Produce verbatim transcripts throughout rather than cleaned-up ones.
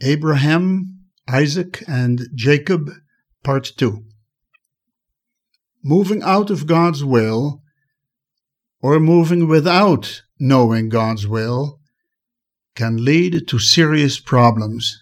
Abraham, Isaac, and Jacob, Part two. Moving out of God's will, or moving without knowing God's will, can lead to serious problems.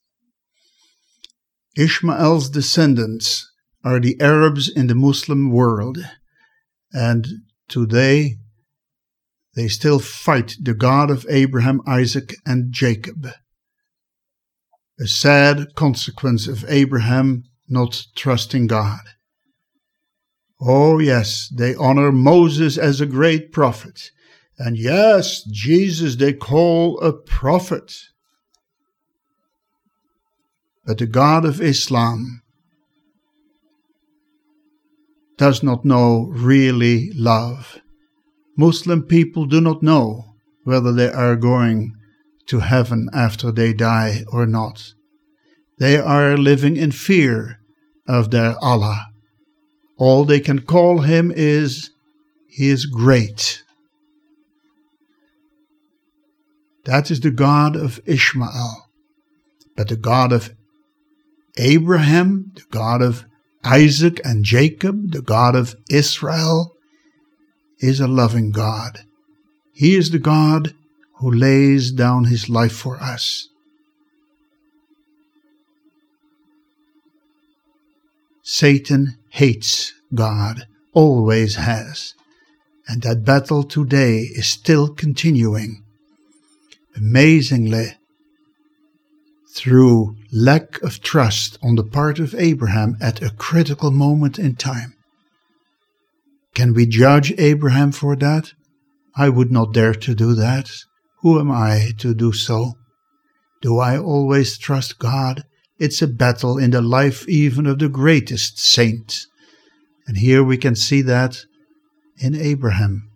Ishmael's descendants are the Arabs in the Muslim world, and today they still fight the God of Abraham, Isaac, and Jacob. A sad consequence of Abraham not trusting God. Oh yes, they honor Moses as a great prophet. And yes, Jesus they call a prophet. But the God of Islam does not know really love. Muslim people do not know whether they are going to heaven after they die or not. They are living in fear of their Allah. All they can call him is, he is great. That is the God of Ishmael. But the God of Abraham, the God of Isaac and Jacob, the God of Israel, is a loving God. He is the God who lays down his life for us. Satan hates God, always has, and that battle today is still continuing. Amazingly, through lack of trust on the part of Abraham at a critical moment in time. Can we judge Abraham for that? I would not dare to do that. Who am I to do so? Do I always trust God? It's a battle in the life even of the greatest saint. And here we can see that in Abraham.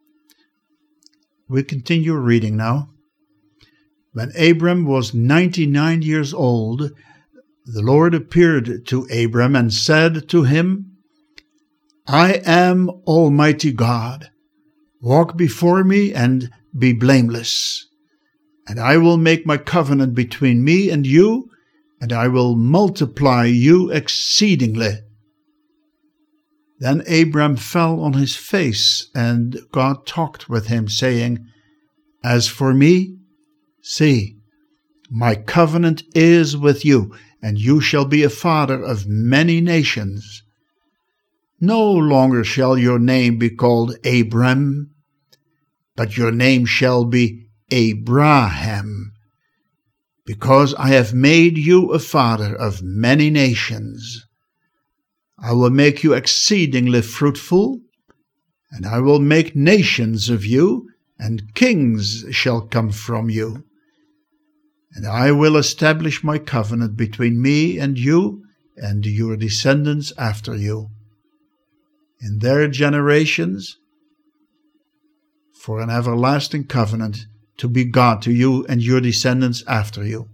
We continue reading now. When Abram was ninety-nine years old, the Lord appeared to Abram and said to him, I am Almighty God. Walk before me and be blameless. And I will make my covenant between me and you, and I will multiply you exceedingly. Then Abram fell on his face, and God talked with him, saying, As for me, see, my covenant is with you, and you shall be a father of many nations. No longer shall your name be called Abram, but your name shall be Abraham, because I have made you a father of many nations. I will make you exceedingly fruitful, and I will make nations of you, and kings shall come from you. And I will establish my covenant between me and you and your descendants after you, in their generations, for an everlasting covenant to be God to you and your descendants after you.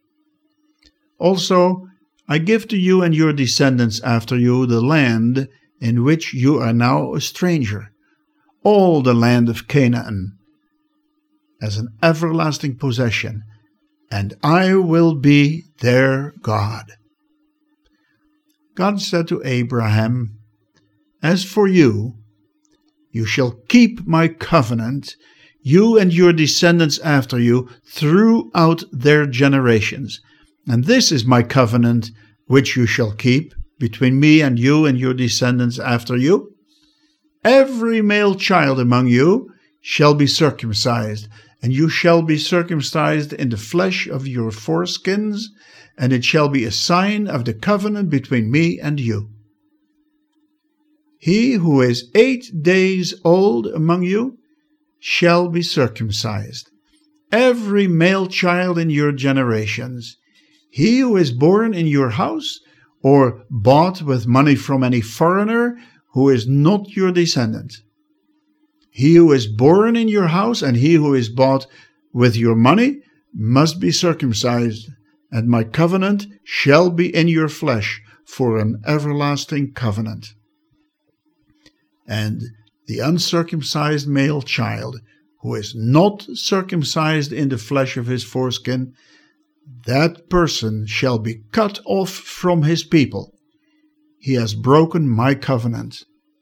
Also, I give to you and your descendants after you the land in which you are now a stranger, all the land of Canaan, as an everlasting possession, and I will be their God. God said to Abraham, As for you, you shall keep my covenant, you and your descendants after you, throughout their generations. And this is my covenant which you shall keep between me and you and your descendants after you. Every male child among you shall be circumcised, and you shall be circumcised in the flesh of your foreskins, and it shall be a sign of the covenant between me and you. He who is eight days old among you shall be circumcised, every male child in your generations. He who is born in your house, or bought with money from any foreigner who is not your descendant. He who is born in your house and he who is bought with your money must be circumcised, and my covenant shall be in your flesh for an everlasting covenant. And the uncircumcised male child, who is not circumcised in the flesh of his foreskin, that person shall be cut off from his people. He has broken my covenant."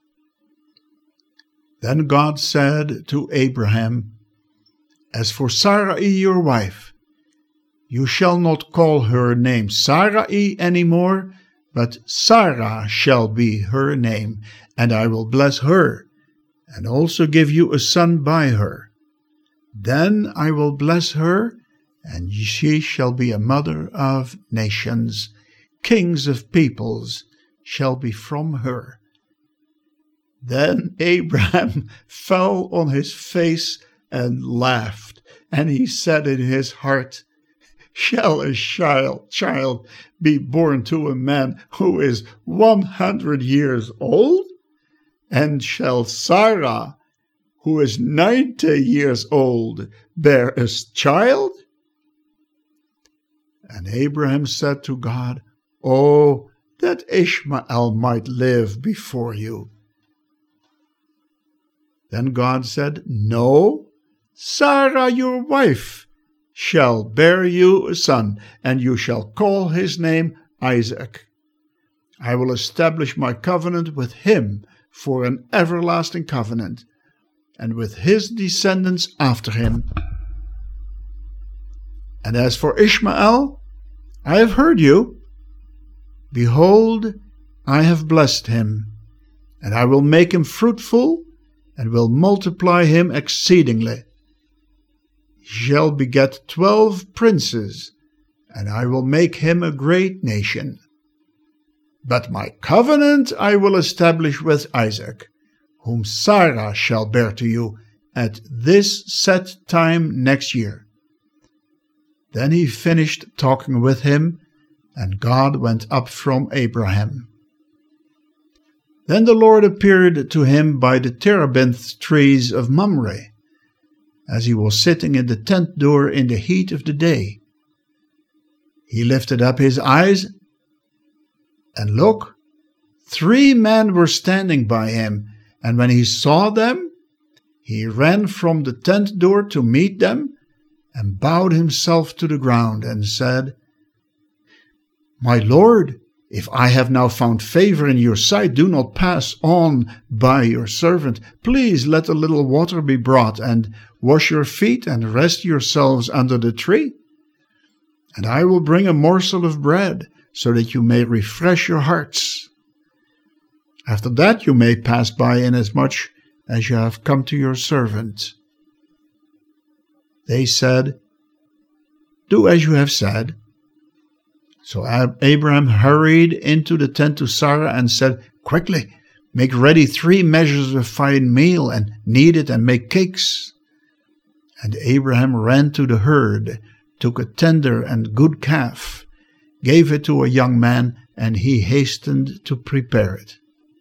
Then God said to Abraham, "As for Sarai your wife, you shall not call her name Sarai any more, but Sarah shall be her name, and I will bless her, and also give you a son by her. Then I will bless her, and she shall be a mother of nations. Kings of peoples shall be from her." Then Abraham fell on his face and laughed, and he said in his heart, "Shall a child, child be born to a man who is one hundred years old? And shall Sarah, who is ninety years old, bear a child?" And Abraham said to God, "Oh, that Ishmael might live before you." Then God said, "No, Sarah your wife shall bear you a son, and you shall call his name Isaac. I will establish my covenant with him for an everlasting covenant, and with his descendants after him. And as for Ishmael, I have heard you. Behold, I have blessed him, and I will make him fruitful, and will multiply him exceedingly. He shall beget twelve princes, and I will make him a great nation. But my covenant I will establish with Isaac, whom Sarah shall bear to you at this set time next year." Then he finished talking with him, and God went up from Abraham. Then the Lord appeared to him by the terebinth trees of Mamre, as he was sitting in the tent door in the heat of the day. He lifted up his eyes, and look, three men were standing by him, and when he saw them, he ran from the tent door to meet them, and bowed himself to the ground, and said, "My Lord, if I have now found favor in your sight, do not pass on by your servant. Please let a little water be brought, and wash your feet, and rest yourselves under the tree. And I will bring a morsel of bread, so that you may refresh your hearts. After that you may pass by inasmuch as you have come to your servant." They said, "Do as you have said." So Abraham hurried into the tent to Sarah and said, "Quickly, make ready three measures of fine meal, and knead it and make cakes." And Abraham ran to the herd, took a tender and good calf, gave it to a young man, and he hastened to prepare it.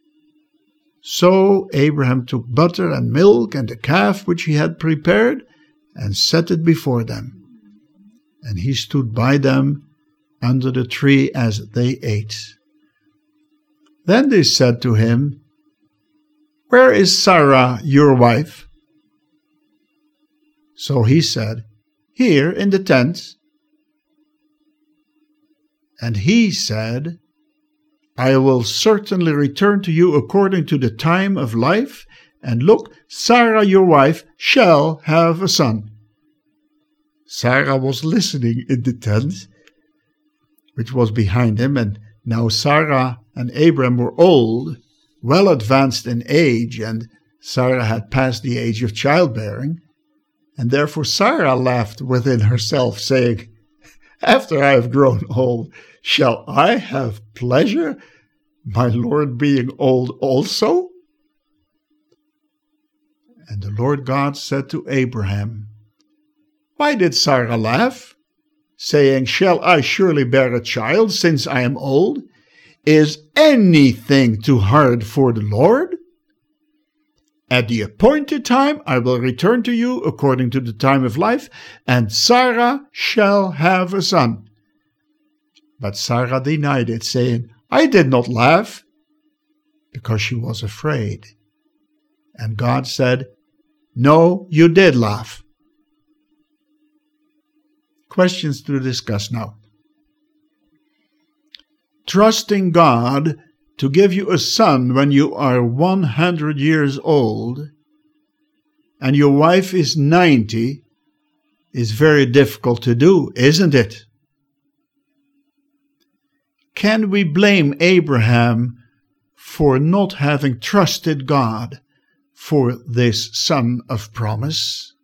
So Abraham took butter and milk and the calf which he had prepared, and set it before them. And he stood by them under the tree as they ate. Then they said to him, "Where is Sarah, your wife?" So he said, "Here in the tent." And he said, "I will certainly return to you according to the time of life, and look, Sarah your wife shall have a son." Sarah was listening in the tent, which was behind him, and now Sarah and Abram were old, well advanced in age, and Sarah had passed the age of childbearing, and therefore Sarah laughed within herself, saying, "After I have grown old, shall I have pleasure, my Lord being old also?" And the Lord God said to Abraham, "Why did Sarah laugh, saying, 'Shall I surely bear a child, since I am old? Is anything too hard for the Lord? At the appointed time I will return to you according to the time of life, and Sarah shall have a son.' But Sarah denied it, saying, 'I did not laugh,' because she was afraid. And God said, 'No, you did laugh.' questions to discuss now. Trusting God to give you a son when you are one hundred years old and your wife is ninety is very difficult to do, isn't it? Can we blame Abraham for not having trusted God for this son of promise?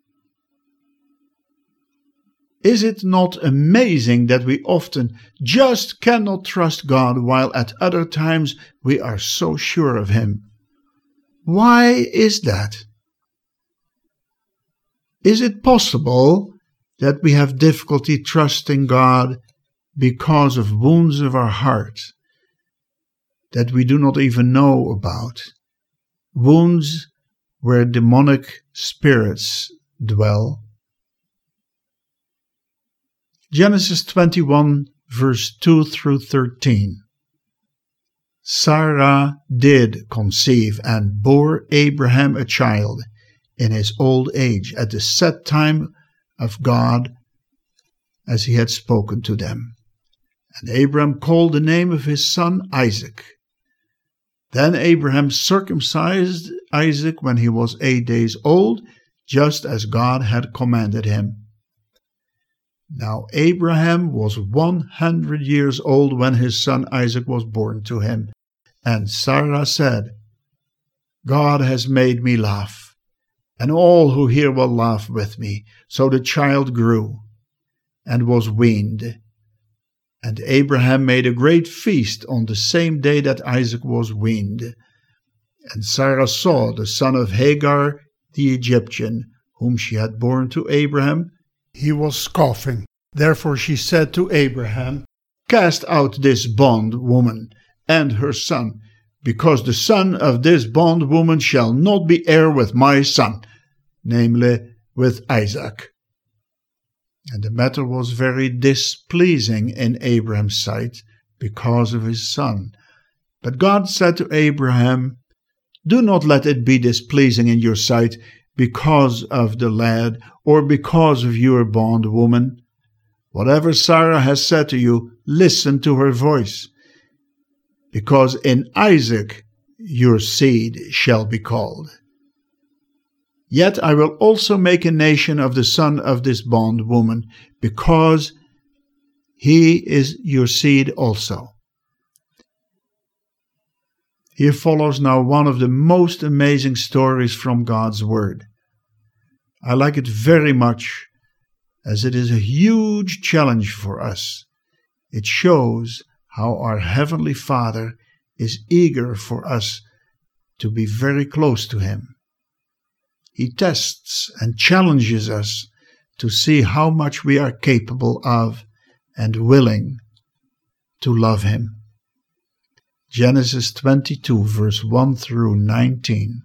Is it not amazing that we often just cannot trust God while at other times we are so sure of Him? Why is that? Is it possible that we have difficulty trusting God because of wounds of our heart that we do not even know about? Wounds where demonic spirits dwell. Genesis twenty-one, verse two through thirteen. Sarah did conceive and bore Abraham a child in his old age at the set time of God as he had spoken to them. And Abraham called the name of his son Isaac. Then Abraham circumcised Isaac when he was eight days old, just as God had commanded him. Now Abraham was one hundred years old when his son Isaac was born to him. And Sarah said, God has made me laugh, and all who hear will laugh with me. So the child grew and was weaned. And Abraham made a great feast on the same day that Isaac was weaned. And Sarah saw the son of Hagar the Egyptian, whom she had borne to Abraham. He was scoffing. Therefore she said to Abraham, Cast out this bondwoman and her son, because the son of this bondwoman shall not be heir with my son, namely with Isaac. And the matter was very displeasing in Abraham's sight because of his son. But God said to Abraham, Do not let it be displeasing in your sight because of the lad or because of your bondwoman. Whatever Sarah has said to you, listen to her voice, because in Isaac your seed shall be called. Yet I will also make a nation of the son of this bondwoman, because he is your seed also. Here follows now one of the most amazing stories from God's Word. I like it very much, as it is a huge challenge for us. It shows how our Heavenly Father is eager for us to be very close to Him. He tests and challenges us to see how much we are capable of and willing to love Him. Genesis twenty-two, verse one through nineteen.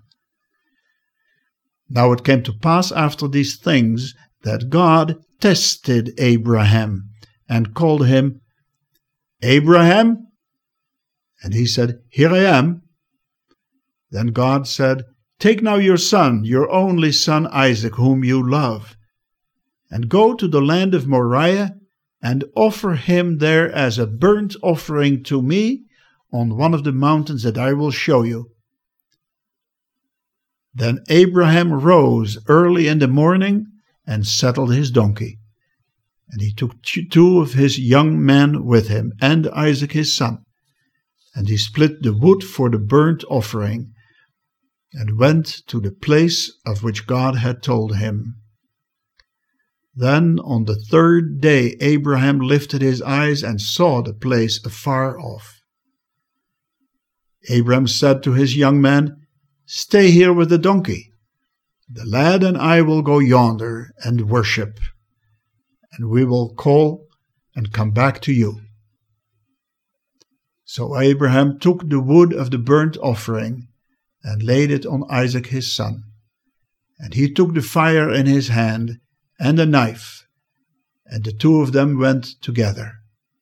Now it came to pass after these things that God tested Abraham and called him, Abraham? And he said, Here I am. Then God said, Take now your son, your only son Isaac, whom you love, and go to the land of Moriah and offer him there as a burnt offering to me on one of the mountains that I will show you. Then Abraham rose early in the morning and saddled his donkey. And he took two of his young men with him, and Isaac his son. And he split the wood for the burnt offering, and went to the place of which God had told him. Then on the third day Abraham lifted his eyes and saw the place afar off. Abraham said to his young man, Stay here with the donkey. The lad and I will go yonder and worship, and we will call and come back to you. So Abraham took the wood of the burnt offering and laid it on Isaac his son. And he took the fire in his hand and a knife, and the two of them went together.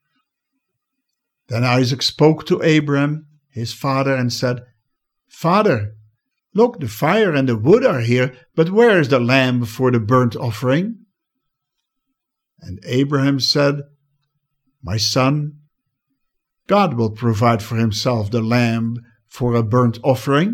Then Isaac spoke to Abraham, his father, and said, Father, look, the fire and the wood are here, but where is the lamb for the burnt offering? And Abraham said, My son, God will provide for himself the lamb for a burnt offering.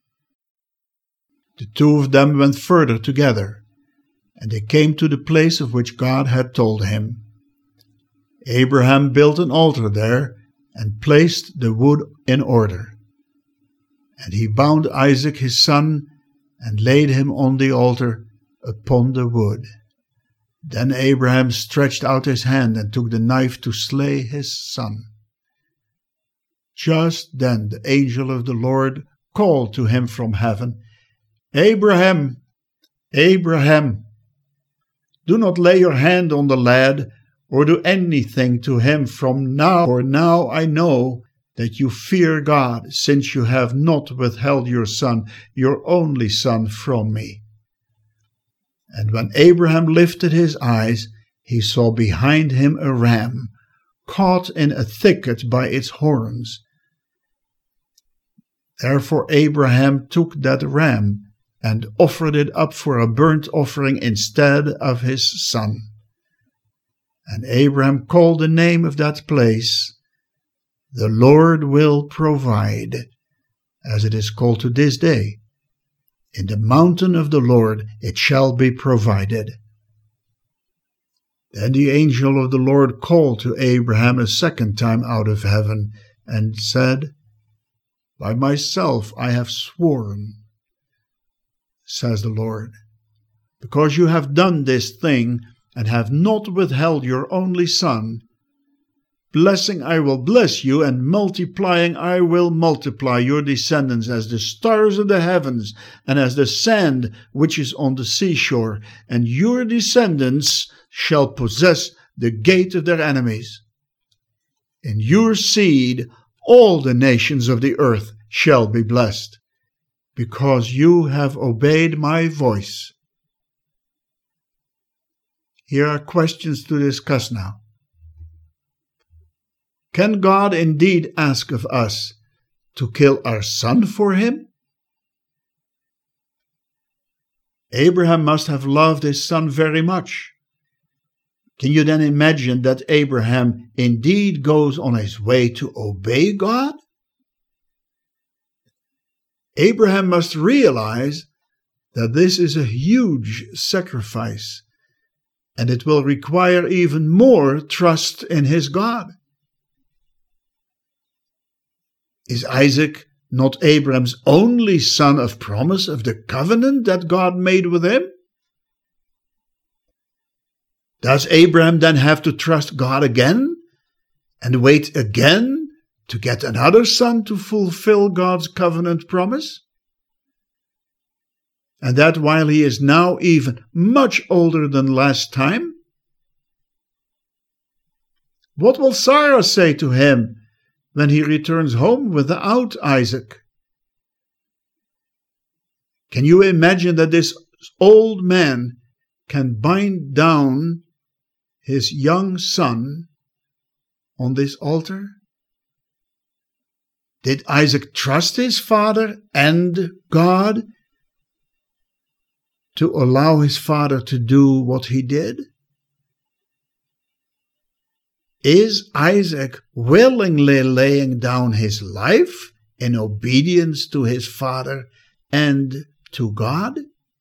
The two of them went further together, and they came to the place of which God had told him. Abraham built an altar there and placed the wood in order. And he bound Isaac his son and laid him on the altar upon the wood. Then Abraham stretched out his hand and took the knife to slay his son. Just then the angel of the Lord called to him from heaven, Abraham, Abraham, do not lay your hand on the lad or do anything to him from now, for now I know that you fear God, since you have not withheld your son, your only son, from me. And when Abraham lifted his eyes, he saw behind him a ram, caught in a thicket by its horns. Therefore Abraham took that ram and offered it up for a burnt offering instead of his son. And Abraham called the name of that place, The Lord will provide, as it is called to this day. In the mountain of the Lord it shall be provided. Then the angel of the Lord called to Abraham a second time out of heaven, and said, By myself I have sworn, says the Lord, because you have done this thing, and have not withheld your only son, blessing I will bless you, and multiplying I will multiply your descendants as the stars of the heavens, and as the sand which is on the seashore, and your descendants shall possess the gate of their enemies. In your seed all the nations of the earth shall be blessed, because you have obeyed my voice. Here are questions to discuss now. Can God indeed ask of us to kill our son for him? Abraham must have loved his son very much. Can you then imagine that Abraham indeed goes on his way to obey God? Abraham must realize that this is a huge sacrifice, and it will require even more trust in his God. Is Isaac not Abraham's only son of promise, of the covenant that God made with him? Does Abraham then have to trust God again and wait again to get another son to fulfill God's covenant promise? And that while he is now even much older than last time? What will Sarah say to him when he returns home without Isaac? Can you imagine that this old man can bind down his young son on this altar? Did Isaac trust his father and God to allow his father to do what he did? Is Isaac willingly laying down his life in obedience to his father and to God?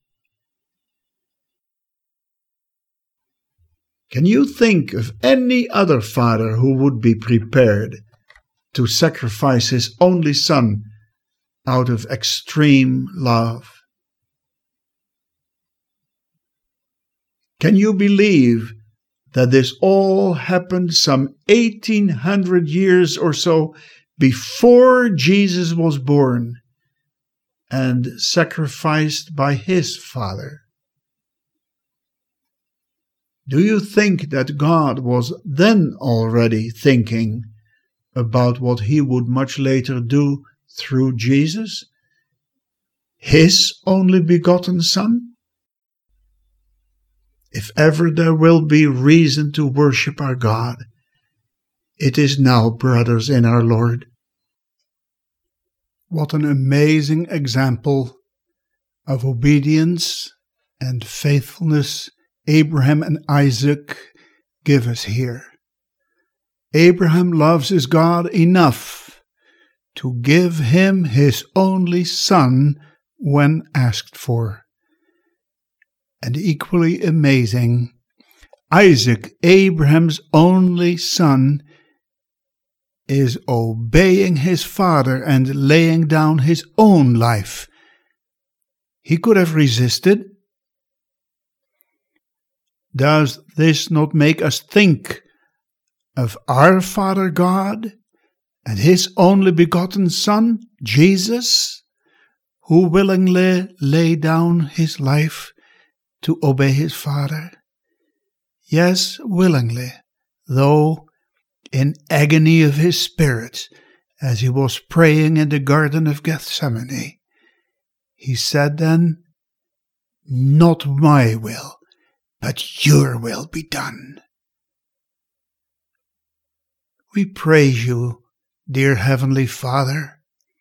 Can you think of any other father who would be prepared to sacrifice his only son out of extreme love? Can you believe that this all happened some eighteen hundred years or so before Jesus was born and sacrificed by his father? Do you think that God was then already thinking about what he would much later do through Jesus, his only begotten Son? If ever there will be reason to worship our God, it is now, brothers in our Lord. What an amazing example of obedience and faithfulness Abraham and Isaac give us here. Abraham loves his God enough to give him his only son when asked for. And equally amazing, Isaac, Abraham's only son, is obeying his father and laying down his own life. He could have resisted. Does this not make us think of our Father God and his only begotten Son, Jesus, who willingly laid down his life to obey his Father? Yes, willingly, though in agony of his spirit, as he was praying in the Garden of Gethsemane. He said then, "Not my will, but your will be done." We praise you, dear Heavenly Father.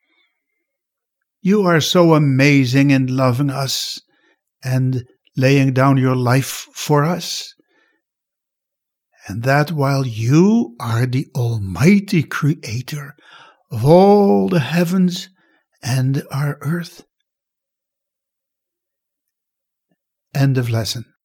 You are so amazing in loving us and laying down your life for us. And that while you are the Almighty Creator of all the heavens and our earth. End of lesson.